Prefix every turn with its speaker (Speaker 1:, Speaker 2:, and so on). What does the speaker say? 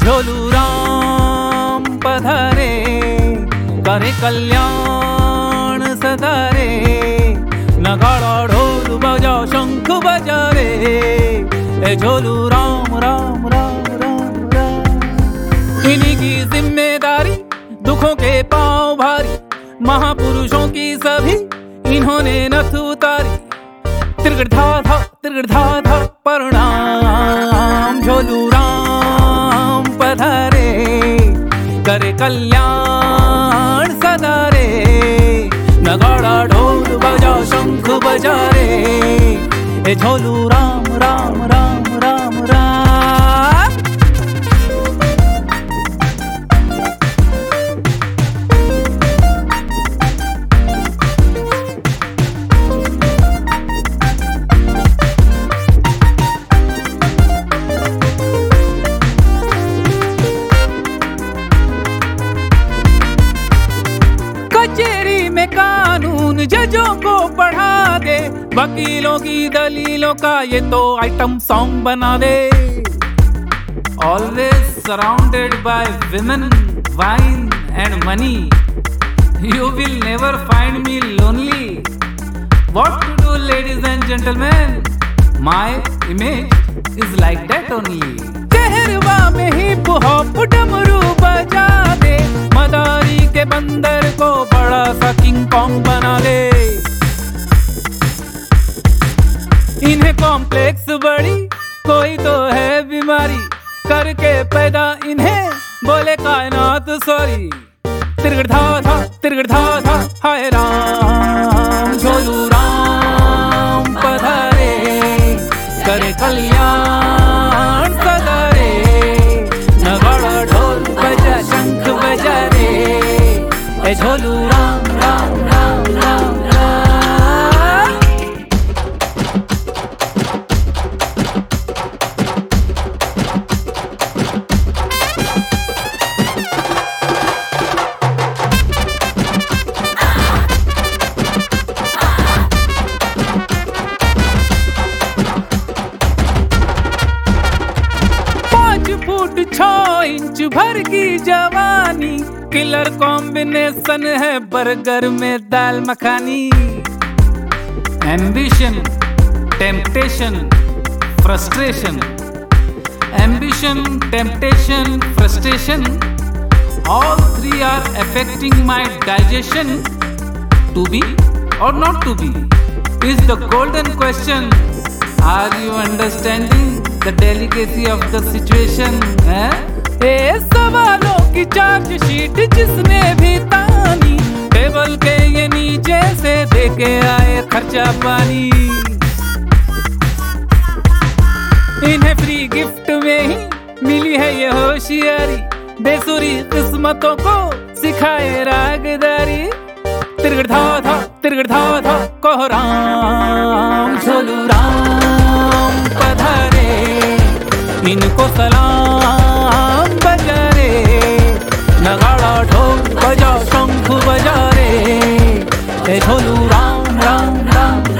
Speaker 1: झोलू राम पधारे, करे कल्याण सदा रे। नगाड़ा ढोल बजाओ शंख बजा रे, ए झोलू राम राम राम राम राम। इन्हीं की जिम्मेदारी दुखों के पांव भारी, महापुरुषों की सभी इन्होंने नथ उतारी। तिरगड़ धा धा प्रणाम, झोलू राम पधारे, करे कल्याण सदा रे। नगाड़ा ढोल बजाओ शंख बजा रे, ए झोलू राम राम राम राम राम। कचेरी में कानून जजों को पढ़ा दे, वकीलों की दलीलों का ये तो आइटम सॉन्ग बना दे। Always surrounded by women, wine and money, you will never find me lonely. What to do, ladies and gentlemen? My image is like that only. Kaharwa में हिप हॉप डमरू बजा दे, मदारी के बंदर को बड़ा सा किंग कॉन्ग बना दे। इन्हें कॉम्प्लेक्स बड़ी कोई तो है बीमारी, करके पैदा इन्हें बोले कायनात सॉरी। तिरगड़ धा धा हाय राम, झोलू राम पधारे, करे कल्याण सदा रे। नगाड़ा ढोल बजा शंख बजा रे, ए झोलू राम राम राम राम राम। फुट 6 इंच भर की जवानी, किलर कॉम्बिनेशन है बर्गर में dal makhani. Ambition, temptation, frustration, ambition, temptation, frustration, all three are affecting my digestion. To be or not to be is the golden question. Are you understanding the delicacy of the situation? ये सवालों की charge sheet जिसने भी तानी, table के ये नीचे से देके आए खर्चा पानी। इन्हें फ्री गिफ्ट में ही मिली है ये होशियारी, बेसुरी किस्मतों को सिखाए रागदारी। तिरगड़ धा धा कहो राम, झोलू राम पधारे, इनको सलाम बजा रे। नगाड़ा ढोल बजाओ शंख बजा रे, ए झोलू राम राम राम।